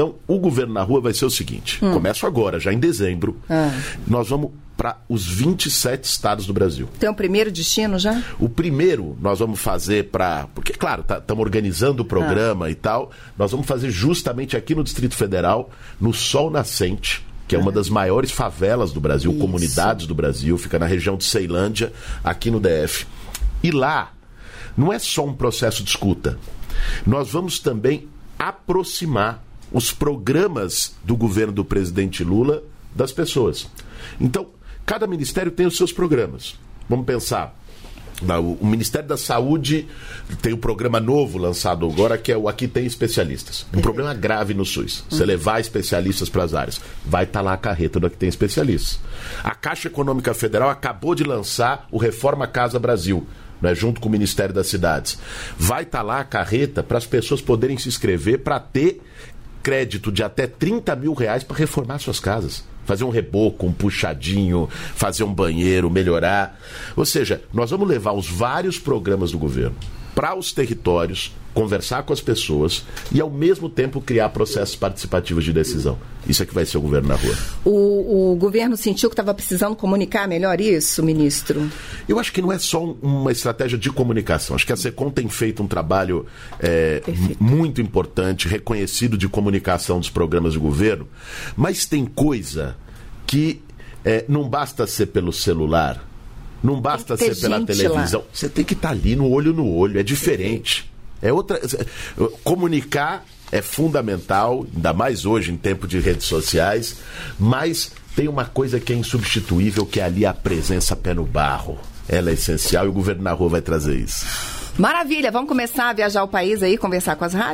Então, o Governo na Rua vai ser o seguinte, começo agora, já em dezembro, nós vamos para os 27 estados do Brasil. Tem o primeiro destino já? O primeiro nós vamos fazer porque, claro, estamos organizando o programa e tal, nós vamos fazer justamente aqui no Distrito Federal, no Sol Nascente, que é uma das maiores favelas do Brasil, comunidades do Brasil, fica na região de Ceilândia, aqui no DF. E lá, não é só um processo de escuta, nós vamos também aproximar os programas do governo do presidente Lula das pessoas. Então, cada ministério tem os seus programas. Vamos pensar, o Ministério da Saúde tem um programa novo lançado agora, que é o Aqui Tem Especialistas. Um problema grave no SUS. Você levar especialistas para as áreas. Vai estar lá a carreta do Aqui Tem Especialistas. A Caixa Econômica Federal acabou de lançar o Reforma Casa Brasil, né, junto com o Ministério das Cidades. Vai estar lá a carreta para as pessoas poderem se inscrever para ter crédito de até R$30 mil para reformar suas casas. Fazer um reboco, um puxadinho, fazer um banheiro, melhorar. Ou seja, nós vamos levar os vários programas do governo para os territórios, conversar com as pessoas e, ao mesmo tempo, criar processos participativos de decisão. Isso é que vai ser o Governo na Rua. O governo sentiu que estava precisando comunicar melhor isso, ministro? Eu acho que não é só uma estratégia de comunicação. Acho que a SECOM tem feito um trabalho muito importante, reconhecido de comunicação dos programas do governo, mas tem coisa que não basta ser pelo celular, não basta ser pela televisão. Lá. Você tem que estar ali no olho, é diferente. Comunicar é fundamental, ainda mais hoje em tempo de redes sociais, mas tem uma coisa que é insubstituível, que é ali a presença pé no barro. Ela é essencial e o Governo na Rua vai trazer isso. Maravilha, vamos começar a viajar o país aí, conversar com as rádios?